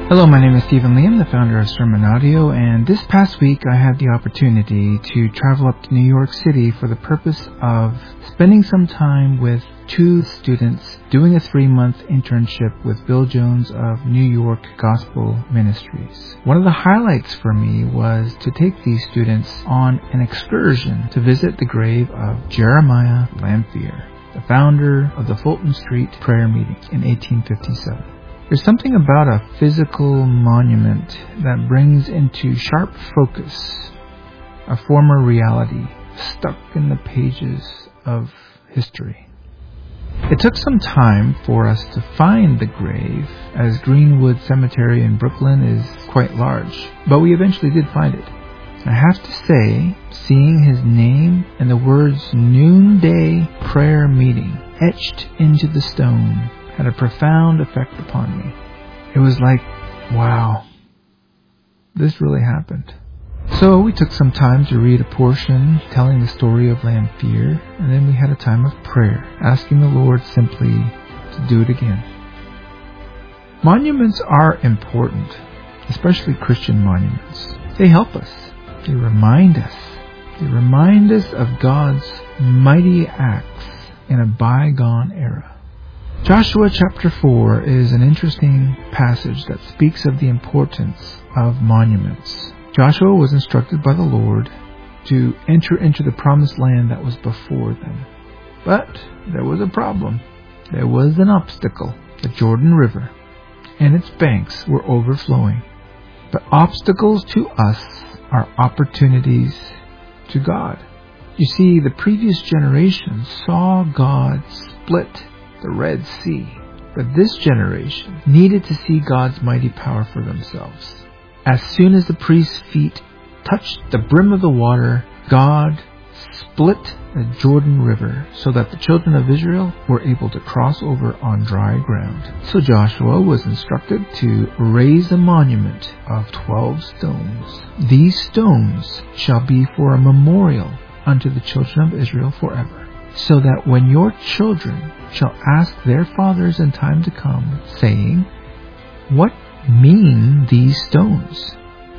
Hello, my name is Stephen Liam, the founder of Sermon Audio, and this past week I had the opportunity to travel up to New York City for the purpose of spending some time with two students doing a 3-month internship with Bill Jones of New York Gospel Ministries. One of the highlights for me was to take these students on an excursion to visit the grave of Jeremiah Lanphier, the founder of the Fulton Street Prayer Meeting in 1857. There's something about a physical monument that brings into sharp focus a former reality stuck in the pages of history. It took some time for us to find the grave, as Greenwood Cemetery in Brooklyn is quite large, but we eventually did find it. I have to say, seeing his name and the words Noonday Prayer Meeting etched into the stone had a profound effect upon me. It was like, wow, this really happened. So we took some time to read a portion telling the story of Lanphier, and then we had a time of prayer, asking the Lord simply to do it again. Monuments are important, especially Christian monuments. They help us. They remind us. They remind us of God's mighty acts in a bygone era. Joshua chapter 4 is an interesting passage that speaks of the importance of monuments. Joshua was instructed by the Lord to enter into the promised land that was before them. But there was a problem. There was an obstacle, the Jordan River, and its banks were overflowing. But obstacles to us are opportunities to God. You see, the previous generation saw God split the Red Sea, but this generation needed to see God's mighty power for themselves. As soon as the priest's feet touched the brim of the water, God split the Jordan River so that the children of Israel were able to cross over on dry ground. So Joshua was instructed to raise a monument of 12 stones. These stones shall be for a memorial unto the children of Israel forever, so that when your children shall ask their fathers in time to come, saying, What mean these stones?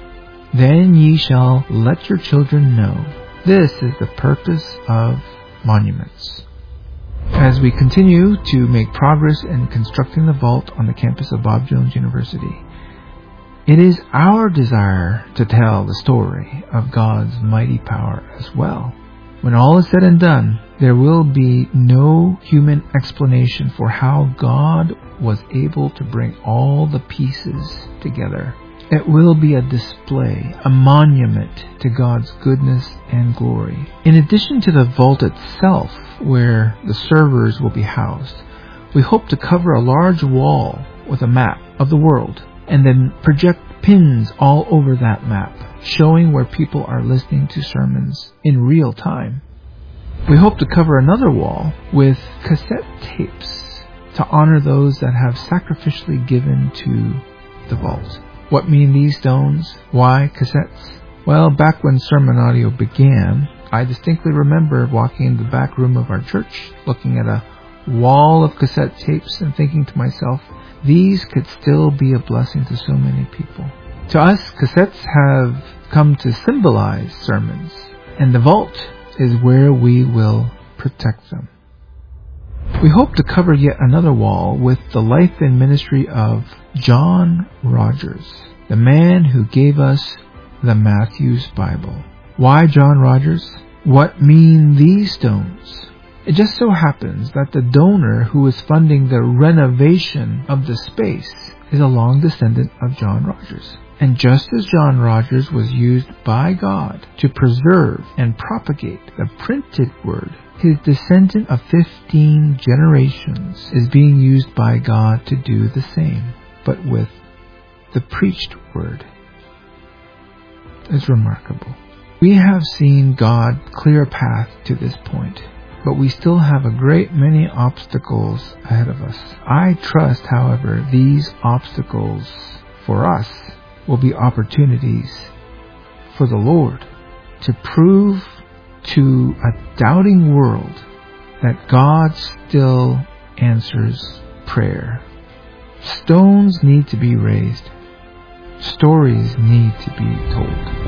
Then ye shall let your children know. This is the purpose of monuments. As we continue to make progress in constructing the vault on the campus of Bob Jones University, it is our desire to tell the story of God's mighty power as well. When all is said and done, there will be no human explanation for how God was able to bring all the pieces together. It will be a display, a monument to God's goodness and glory. In addition to the vault itself, where the servers will be housed, we hope to cover a large wall with a map of the world, and then project pins all over that map, showing where people are listening to sermons in real time. We hope to cover another wall with cassette tapes to honor those that have sacrificially given to the vault. What mean these stones? Why cassettes? Well, back when Sermon Audio began, I distinctly remember walking in the back room of our church, looking at a wall of cassette tapes and thinking to myself, these could still be a blessing to so many people. To us, cassettes have come to symbolize sermons, and the vault is where we will protect them. We hope to cover yet another wall with the life and ministry of John Rogers, the man who gave us the Matthew's Bible. Why John Rogers? What mean these stones? It just so happens that the donor who is funding the renovation of the space is a long descendant of John Rogers. And just as John Rogers was used by God to preserve and propagate the printed word, his descendant of 15 generations is being used by God to do the same, but with the preached word. It's remarkable. We have seen God clear a path to this point, but we still have a great many obstacles ahead of us. I trust, however, these obstacles for us will be opportunities for the Lord to prove to a doubting world that God still answers prayer. Stones need to be raised. Stories need to be told.